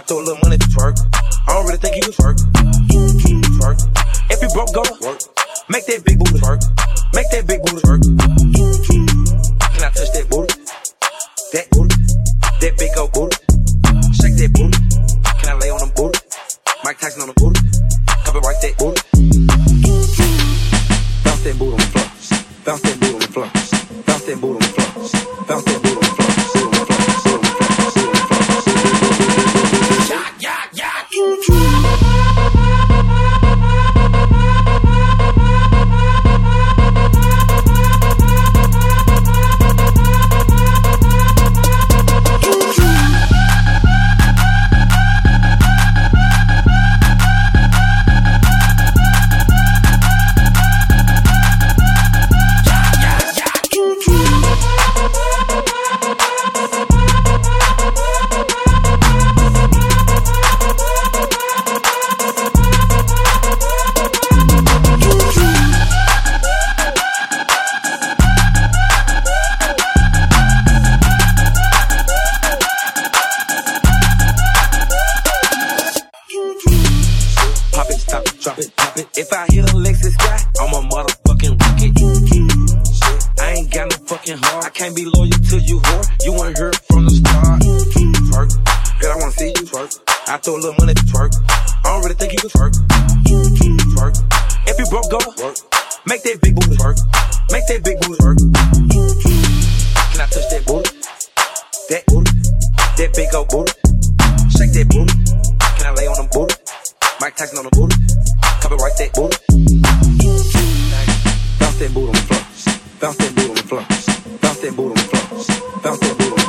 throw a little money to twerk. I don't really think he was twerk. Twerk. If you broke, go work. Make that big booty twerk. Make that big booty twerk. Can I touch that booty? That booty. That big old booty. Shake that booty. Can I lay on the booty? Mike Tyson on the booty. Copyright that booty. Bounce that booty on the floor. Bounce that booty on the floor. Bounce that booty on the floor. Bounce that booty on the floor. If I hit a Lexus guy, I'm a motherfucking rocket. I ain't got no fucking heart. I can't be loyal to you, whore. You weren't here from the start. Twerk. Girl, I wanna see you twerk. I throw a little money to twerk. I don't really think you can twerk. Twerk. If you broke, go work. Make that big booty twerk. Make that big booty twerk. Can I touch that booty? That booty. That big old booty. Shake that booty. Can I lay on the booty? Mike Tyson on the booty. Copyright that booty. Bounce that booty on the floor. Bounce that booty on the floor. Bounce that booty on the floor. Bounce that booty on the floor.